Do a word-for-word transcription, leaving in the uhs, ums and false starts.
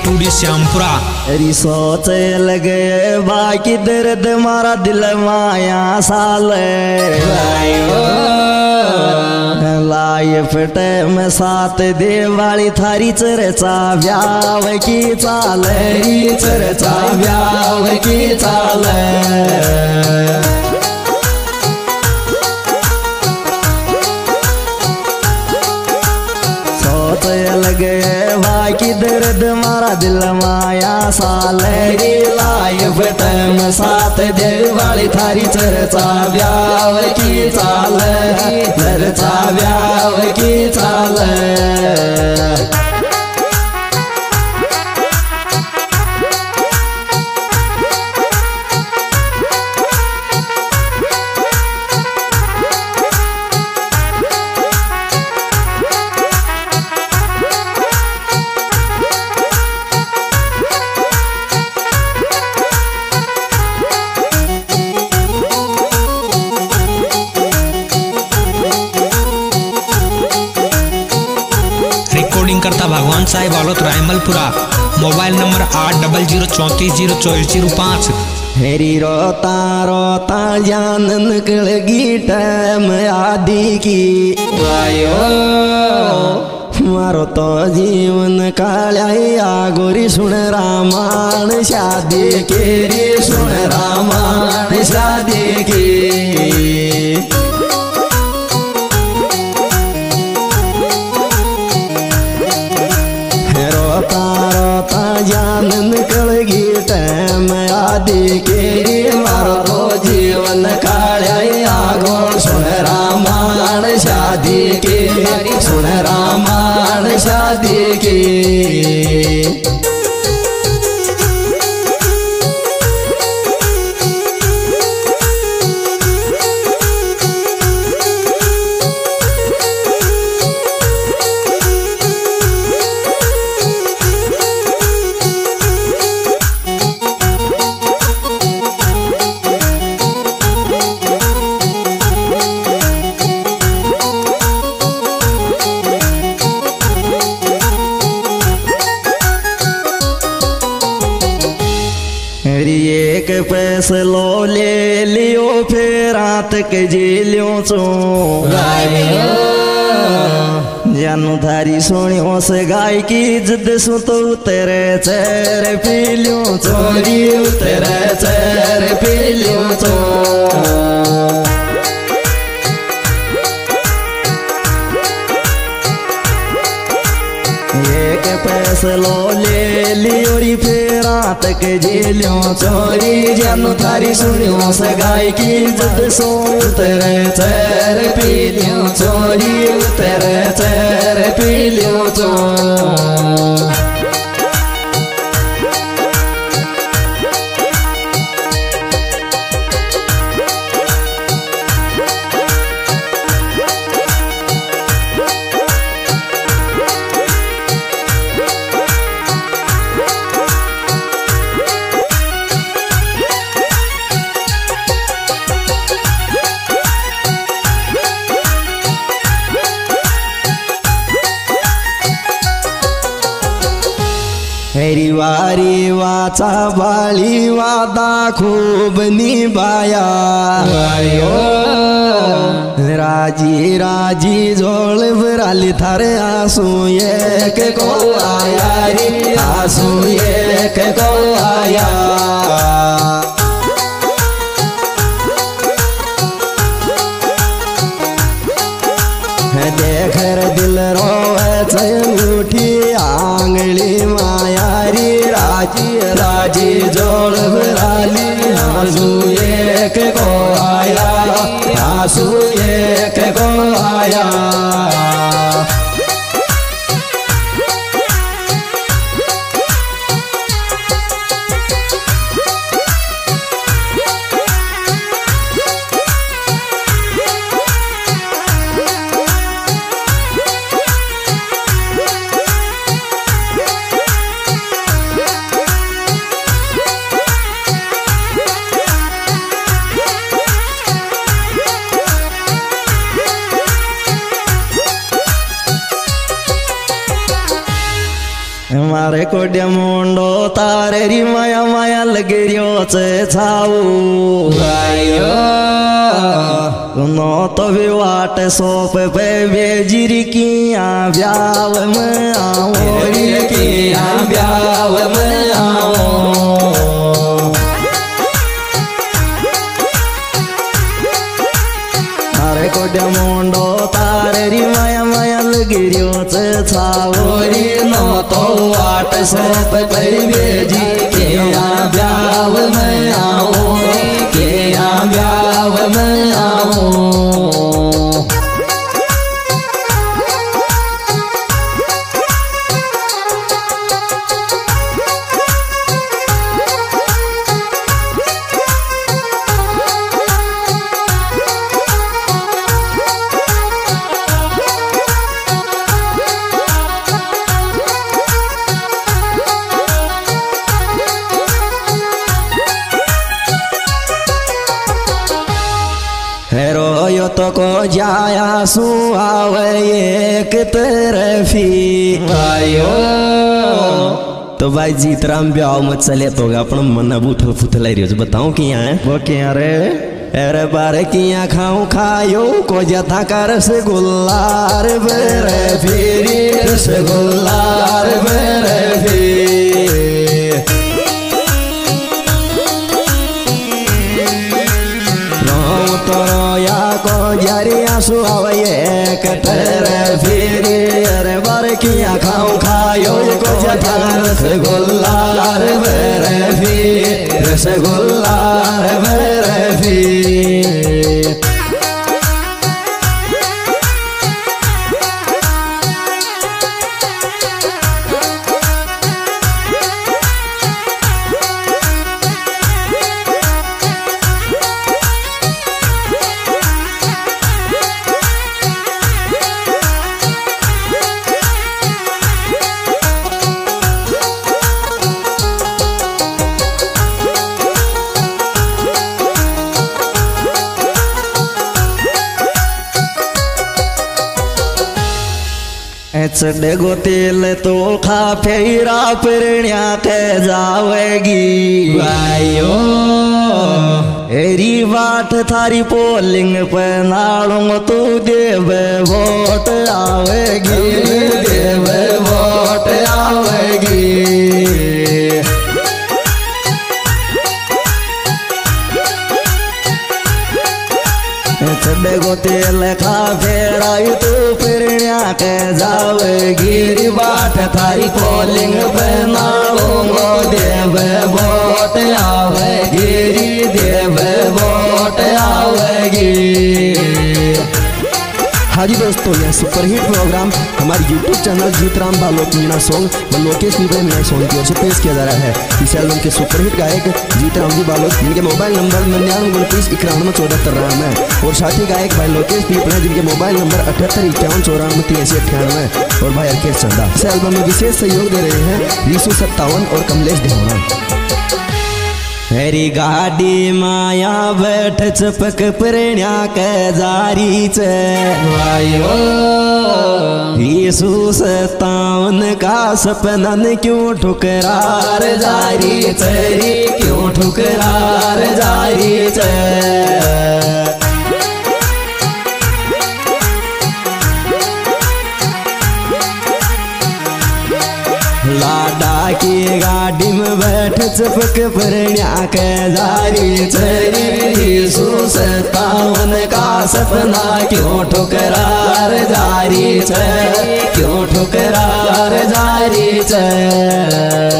Two D Shyampura. री सोच लगे बाकी दर्द मारा दिल माया साल लाए फटे में सात देवाली थारी चरचा व्याव की चाल चरचा व्याव की चाल सोच लगे बाकी दर्द मारा दिल माया साल लाए फटे में सात देवाली थारी चरचा व्याव की चाल चरचा व्याव की चाल रिकॉर्डिंग करता भगवान साहिब आलोत रायमलपुरा। मोबाइल नंबर आठ डबल जीरो चौंतीस जीरो चौबीस जीरो पाँच। हेरी रोता रोता जान निकल गई टाइम आदि की आयो मारो तो जीवन कालिया गोरी सुन रामायण शादी के रे सुन रामायण शादी की जान निकल गई टाइम आदि के मारो तो जीवन कालिया गोर सुन रामायण शादी के सुन रामायण शादी के एक फैसलो ले लियो फिर रात के जी लियो चो जानू थारी सोनियों से गाय की जिद सु तो तेरे चेहरे पी लियो चोरी तेरे चेहरे पी लियो चो एक फैसलो ले लियो री फिर रात के जेलियों चोरी जानू थारी सुनियों से गाय की जिद सो तेरे चेहरे पी लियो चोरी तेरे चेहरे पी लियो चो हेरी वारी वाचा बाळी वादा खूब निभाया राजी राजी जोड़ भराली थारे आंसू एक को आया रे आंसू एक को आया देख दिल रोवे उठी आंगली मायारी राजी राजी जोड़ भराली आंसू एक को आया आंसू एक को आया कोड्या मुंडो तारे री माया माया लगरियो चे छाऊ आयो नो तो भी वाट सोप पे बेजिर किया ब्याव में आओ किया ब्याव में आओ तारे कोड्या मुंडो तारे री माया माया लगरियो चे छाऊ री नो तो वाट सोप पे बेजिर किया ब्याव में आओ किया ब्याव में आओ हेरो यो तो को जाया सुहावे एक तरफी आयो तो भाई जीतराम ब्याह मत चले तो अपन मन बूथल फुथल रियो बताऊं किया है वो क्या रे अरे बारे किया खाऊं खायो को जथा कर रसगुल्लार बेरे फिरी रसगुल्लार बेरे फिरी तोया को जरिया सुहावे कटरे फिरी अरे बार किया खाऊं खायो को जथा रसगुल्लार बेरे फिरी रसगुल्लार बेरे फिरी चढ़ेगो तेल तो खा फेरा पिरण्या के जावेगी आयो एरी बाट थारी पोलिंग पे नाड़ूंग तू देव वोट आवेगी देव वोट आवेगी चढ़ेगो तेल खा फेरा तू पिरण्या के जावेगी बाट थारी पोलिंग पे नाड़ूंगो देव वोट आवेगी देव वोट आवेगी। हाँ जी दोस्तों, यह सुपरहिट प्रोग्राम हमारे YouTube channel Jeetram Balok Meena song व लोकेश मीणा मीणा सॉन्ग की ओर से पेश किया जा रहा है। इस एल्बम के सुपरहिट गायक जीतराम जी बालोक, जिनके मोबाइल नंबर निन्यानवे उनतीस इक्यानवे चौदह तिरानवे है, और साथी गायक भाई लोकेश पीपड़ा, जिनके मोबाइल नंबर अठहत्तर इक्यावन चौरानवे तिरासी अट्ठानवे, और भाई अर्केश चंदा। इस एल्बम में विशेष सहयोग दे रहे हैं रीसू सत्तावन और कमलेश देवना। हरी गाड़ी माया बैठ चपक प्रणा के जारी चयो यीशु सतावन का सपनन क्यों ठुकरार जारी चरी क्यों ठुकरार जारी च लाडा की गाड़ी में बैठ चपक प्रणा के जारी चरी सतावन का सपना क्यों ठुकरार जारी च क्यों ठुकरार जारी च।